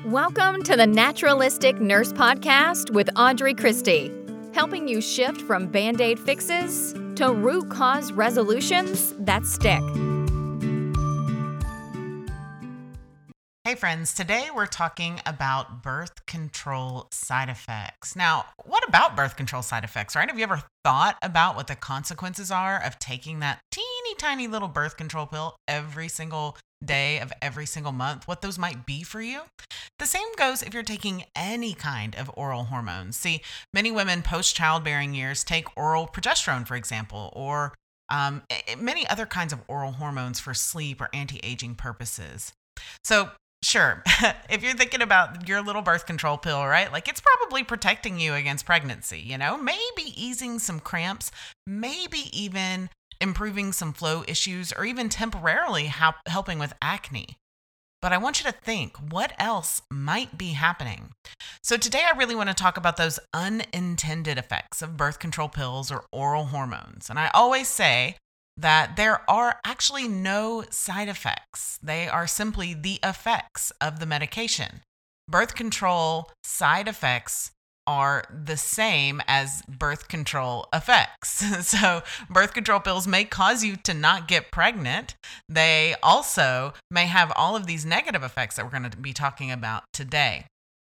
Welcome to the Naturalistic Nurse Podcast with Audrey Christie, helping you shift from Band-Aid fixes to root cause resolutions that stick. Hey friends, today we're talking about birth control side effects. Now, what about birth control side effects, right? Have you ever thought about what the consequences are of taking that teeny tiny little birth control pill every single day of every single month, what those might be for you? The same goes if you're taking any kind of oral hormones. See, many women post-childbearing years take oral progesterone, for example, or many other kinds of oral hormones for sleep or anti-aging purposes. So sure, if you're thinking about your little birth control pill, right? Like it's probably protecting you against pregnancy, maybe easing some cramps, maybe even improving some flow issues, or even temporarily helping with acne. But I want you to think, what else might be happening? So today I really want to talk about those unintended effects of birth control pills or oral hormones. And I always say that there are actually no side effects. They are simply the effects of the medication. Birth control side effects are the same as birth control effects. So birth control pills may cause you to not get pregnant. They also may have all of these negative effects that we're going to be talking about today.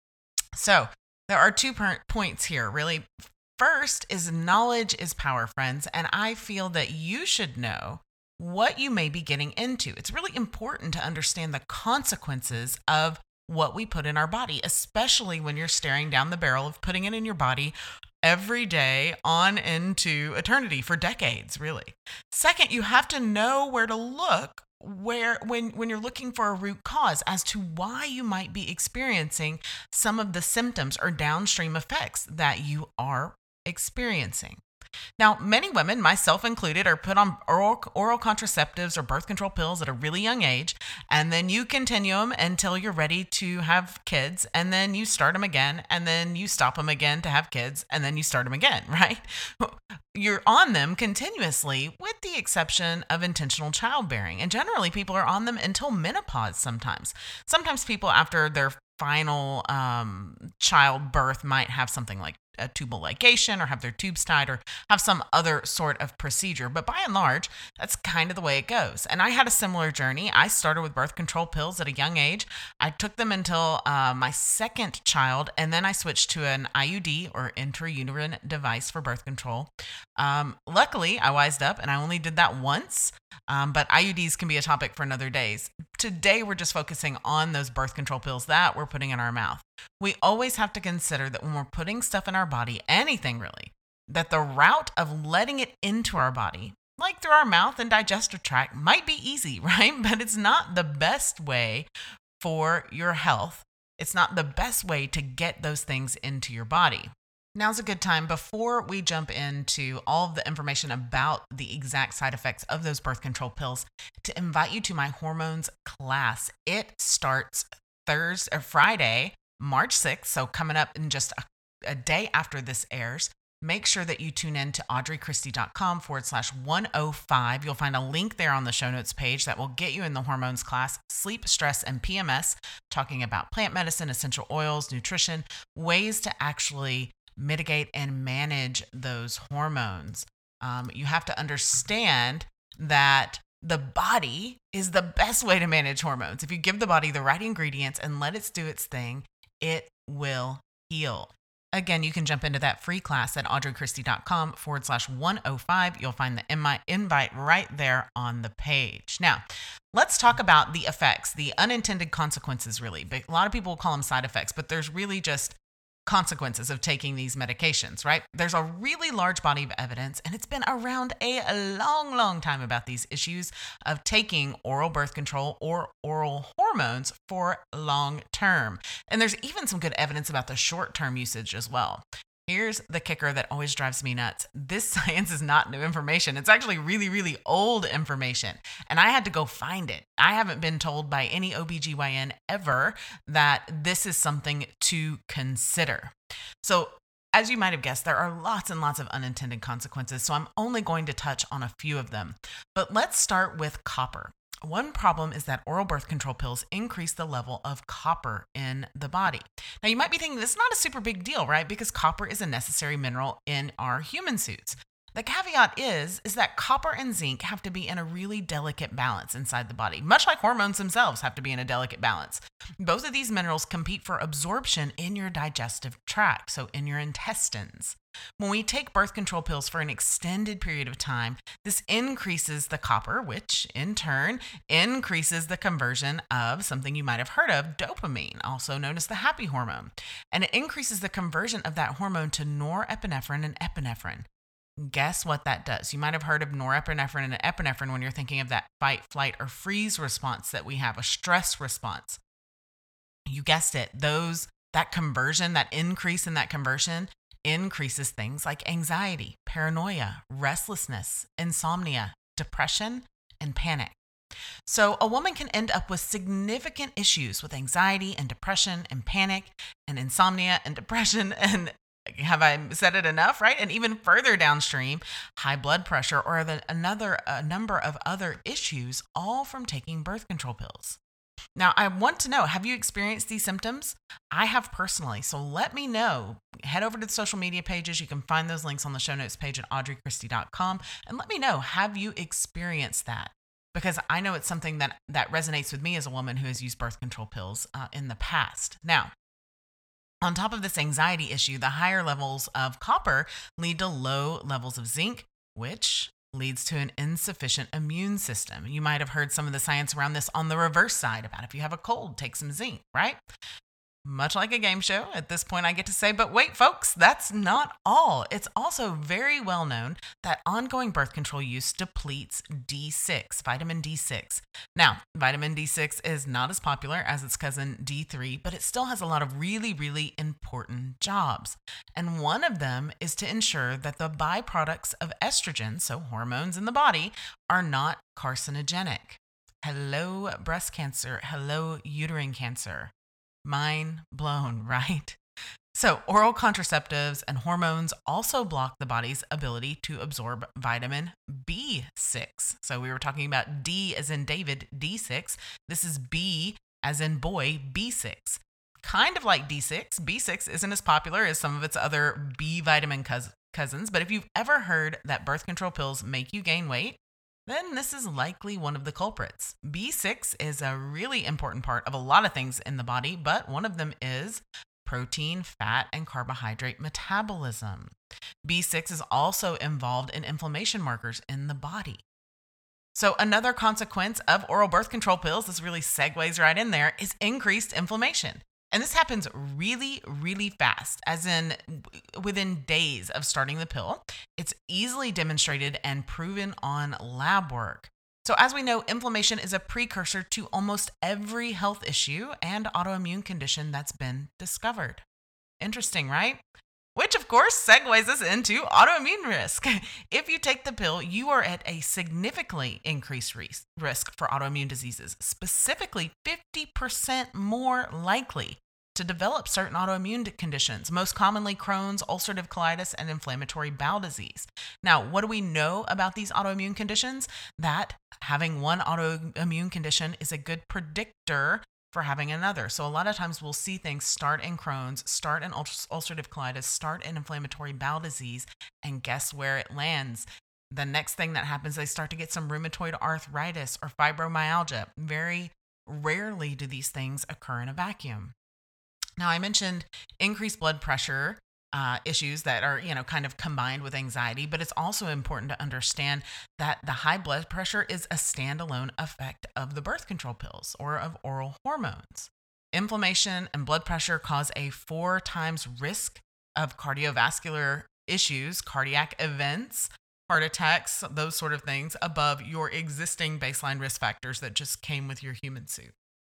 So there are 2 points here, really. First is knowledge is power, friends, and I feel that you should know what you may be getting into. It's really important to understand the consequences of what we put in our body, especially when you're staring down the barrel of putting it in your body every day on into eternity for decades, really. Second, you have to know where to look when you're looking for a root cause as to why you might be experiencing some of the symptoms or downstream effects that you are experiencing. Now, many women, myself included, are put on oral contraceptives or birth control pills at a really young age, and then you continue them until you're ready to have kids, and then you start them again, and then you stop them again to have kids, and then you start them again, right? You're on them continuously with the exception of intentional childbearing, and generally people are on them until menopause sometimes. Sometimes people after their final childbirth might have something like a tubal ligation or have their tubes tied or have some other sort of procedure. But by and large, that's kind of the way it goes. And I had a similar journey. I started with birth control pills at a young age. I took them until my second child, and then I switched to an IUD or intrauterine device for birth control. Luckily, I wised up and I only did that once. But IUDs can be a topic for another day. Today, we're just focusing on those birth control pills that we're putting in our mouth. We always have to consider that when we're putting stuff in our body, anything really, that the route of letting it into our body, like through our mouth and digestive tract, might be easy, right? But it's not the best way for your health. It's not the best way to get those things into your body. Now's a good time, before we jump into all of the information about the exact side effects of those birth control pills, to invite you to my hormones class. It starts Friday, March 6th, so coming up in just a day after this airs. Make sure that you tune in to audreychristie.com/105. You'll find a link there on the show notes page that will get you in the hormones class, sleep, stress, and PMS, talking about plant medicine, essential oils, nutrition, ways to actually mitigate and manage those hormones. You have to understand that the body is the best way to manage hormones. If you give the body the right ingredients and let it do its thing, it will heal. Again, you can jump into that free class at audreychristie.com/105. You'll find the invite right there on the page. Now, let's talk about the effects, the unintended consequences, really. But a lot of people will call them side effects, but there's really just consequences of taking these medications, right? There's a really large body of evidence, and it's been around a long, long time about these issues of taking oral birth control or oral hormones for long term. And there's even some good evidence about the short term usage as well. Here's the kicker that always drives me nuts. This science is not new information. It's actually really, really old information. And I had to go find it. I haven't been told by any OBGYN ever that this is something to consider. So as you might have guessed, there are lots and lots of unintended consequences. So I'm only going to touch on a few of them. But let's start with copper. One problem is that oral birth control pills increase the level of copper in the body. Now, you might be thinking this is not a super big deal, right? Because copper is a necessary mineral in our human suits. The caveat is that copper and zinc have to be in a really delicate balance inside the body, much like hormones themselves have to be in a delicate balance. Both of these minerals compete for absorption in your digestive tract, so in your intestines. When we take birth control pills for an extended period of time, this increases the copper, which in turn increases the conversion of something you might have heard of, dopamine, also known as the happy hormone. And it increases the conversion of that hormone to norepinephrine and epinephrine. Guess what that does? You might have heard of norepinephrine and epinephrine when you're thinking of that fight, flight, or freeze response that we have, a stress response. You guessed it. That conversion, that increase in that conversion increases things like anxiety, paranoia, restlessness, insomnia, depression, and panic. So a woman can end up with significant issues with anxiety and depression and panic and insomnia and depression and have I said it enough, right? And even further downstream, high blood pressure or a number of other issues, all from taking birth control pills. Now, I want to know, have you experienced these symptoms? I have personally, so let me know. Head over to the social media pages. You can find those links on the show notes page at audreychristie.com, and let me know, have you experienced that? Because I know it's something that resonates with me as a woman who has used birth control pills in the past. Now, on top of this anxiety issue, the higher levels of copper lead to low levels of zinc, which leads to an insufficient immune system. You might have heard some of the science around this on the reverse side about if you have a cold, take some zinc, right? Much like a game show, at this point I get to say, but wait, folks, that's not all. It's also very well known that ongoing birth control use depletes D6, vitamin D6. Now, vitamin D6 is not as popular as its cousin D3, but it still has a lot of really, really important jobs. And one of them is to ensure that the byproducts of estrogen, so hormones in the body, are not carcinogenic. Hello, breast cancer. Hello, uterine cancer. Mind blown, right? So oral contraceptives and hormones also block the body's ability to absorb vitamin B6. So we were talking about D as in David, D6. This is B as in boy, B6. Kind of like D6, B6 isn't as popular as some of its other B vitamin cousins, but if you've ever heard that birth control pills make you gain weight, then this is likely one of the culprits. B6 is a really important part of a lot of things in the body, but one of them is protein, fat, and carbohydrate metabolism. B6 is also involved in inflammation markers in the body. So another consequence of oral birth control pills, this really segues right in there, is increased inflammation. And this happens really, really fast, as in within days of starting the pill. It's easily demonstrated and proven on lab work. So as we know, inflammation is a precursor to almost every health issue and autoimmune condition that's been discovered. Interesting, right? Which, of course, segues us into autoimmune risk. If you take the pill, you are at a significantly increased risk for autoimmune diseases, specifically 50% more likely to develop certain autoimmune conditions, most commonly Crohn's, ulcerative colitis, and inflammatory bowel disease. Now, what do we know about these autoimmune conditions? That having one autoimmune condition is a good predictor for having another. So a lot of times we'll see things start in Crohn's, start in ulcerative colitis, start in inflammatory bowel disease, and guess where it lands? The next thing that happens, they start to get some rheumatoid arthritis or fibromyalgia. Very rarely do these things occur in a vacuum. Now, I mentioned increased blood pressure issues that are, kind of combined with anxiety, but it's also important to understand that the high blood pressure is a standalone effect of the birth control pills or of oral hormones. Inflammation and blood pressure cause a 4 times risk of cardiovascular issues, cardiac events, heart attacks, those sort of things above your existing baseline risk factors that just came with your human suit.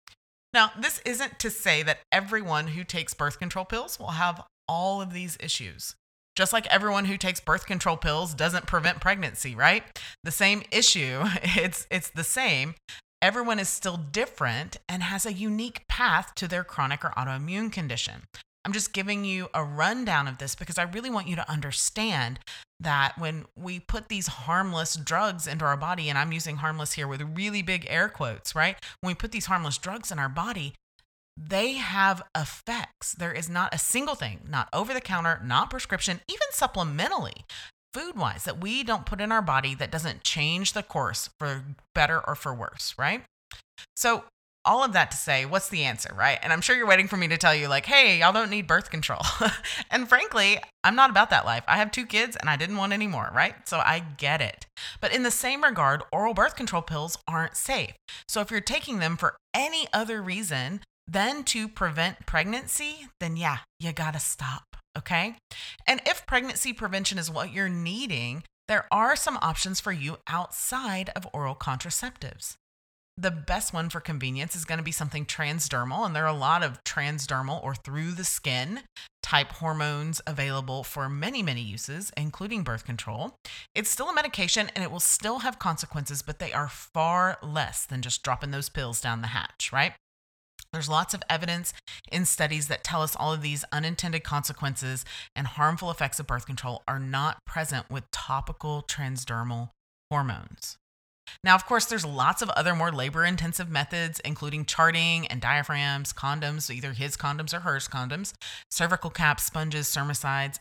Now, this isn't to say that everyone who takes birth control pills will have all of these issues. Just like everyone who takes birth control pills doesn't prevent pregnancy, right? The same issue, it's the same. Everyone is still different and has a unique path to their chronic or autoimmune condition. I'm just giving you a rundown of this because I really want you to understand that when we put these harmless drugs into our body, and I'm using harmless here with really big air quotes, right? When we put these harmless drugs in our body, they have effects. There is not a single thing, not over the counter, not prescription, even supplementally, food wise, that we don't put in our body that doesn't change the course for better or for worse, right? So all of that to say, what's the answer, right? And I'm sure you're waiting for me to tell you like, hey, y'all don't need birth control. And frankly, I'm not about that life. I have 2 kids and I didn't want any more, right? So I get it. But in the same regard, oral birth control pills aren't safe. So if you're taking them for any other reason than to prevent pregnancy, then yeah, you gotta stop, okay? And if pregnancy prevention is what you're needing, there are some options for you outside of oral contraceptives. The best one for convenience is going to be something transdermal, and there are a lot of transdermal or through the skin type hormones available for many, many uses, including birth control. It's still a medication and it will still have consequences, but they are far less than just dropping those pills down the hatch, right? There's lots of evidence in studies that tell us all of these unintended consequences and harmful effects of birth control are not present with topical transdermal hormones. Now, of course, there's lots of other more labor-intensive methods, including charting and diaphragms, condoms, either his condoms or hers condoms, cervical caps, sponges, spermicides,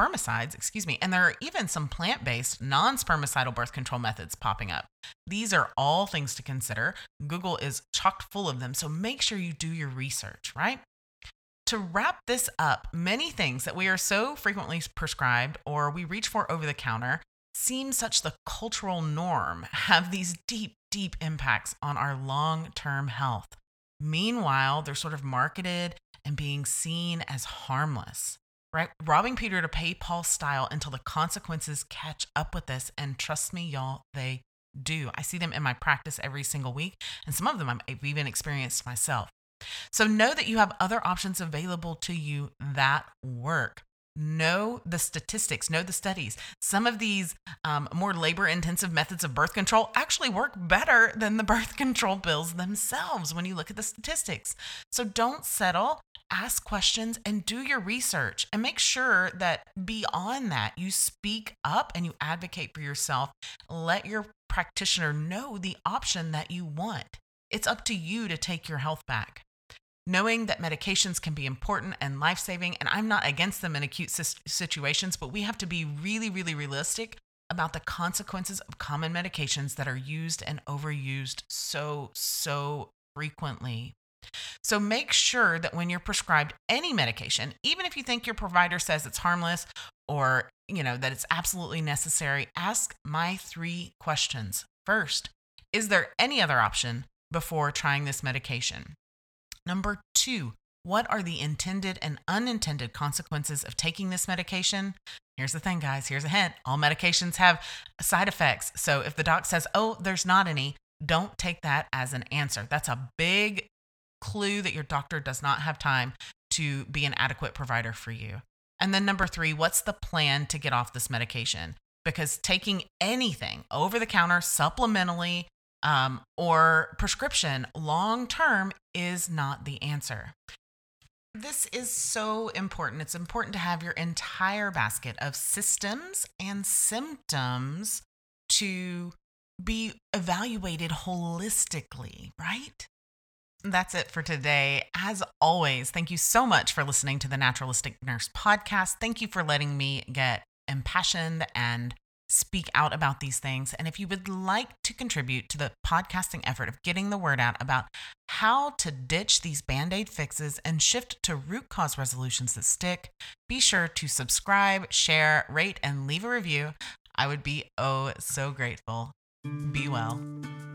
and there are even some plant-based, non-spermicidal birth control methods popping up. These are all things to consider. Google is chock full of them, so make sure you do your research, right? To wrap this up, many things that we are so frequently prescribed or we reach for over the counter seem such the cultural norm, have these deep, deep impacts on our long-term health. Meanwhile, they're sort of marketed and being seen as harmless, right? Robbing Peter to pay Paul style until the consequences catch up with this. And trust me, y'all, they do. I see them in my practice every single week, and some of them I've even experienced myself. So know that you have other options available to you that work. Know the statistics, know the studies. Some of these more labor-intensive methods of birth control actually work better than the birth control pills themselves when you look at the statistics. So don't settle, ask questions, and do your research. And make sure that beyond that, you speak up and you advocate for yourself. Let your practitioner know the option that you want. It's up to you to take your health back. Knowing that medications can be important and life-saving, and I'm not against them in acute situations, but we have to be really, really realistic about the consequences of common medications that are used and overused so frequently. So make sure that when you're prescribed any medication, even if you think your provider says it's harmless or that it's absolutely necessary, ask my 3 questions. First, is there any other option before trying this medication? Number 2, what are the intended and unintended consequences of taking this medication? Here's the thing, guys. Here's a hint. All medications have side effects. So if the doc says, oh, there's not any, don't take that as an answer. That's a big clue that your doctor does not have time to be an adequate provider for you. And then number 3, what's the plan to get off this medication? Because taking anything over the counter, supplementally, or prescription long-term is not the answer. This is so important. It's important to have your entire basket of systems and symptoms to be evaluated holistically, right? That's it for today. As always, thank you so much for listening to the Naturalistic Nurse podcast. Thank you for letting me get impassioned and speak out about these things. And if you would like to contribute to the podcasting effort of getting the word out about how to ditch these Band-Aid fixes and shift to root cause resolutions that stick, be sure to subscribe, share, rate, and leave a review. I would be oh so grateful. Be well.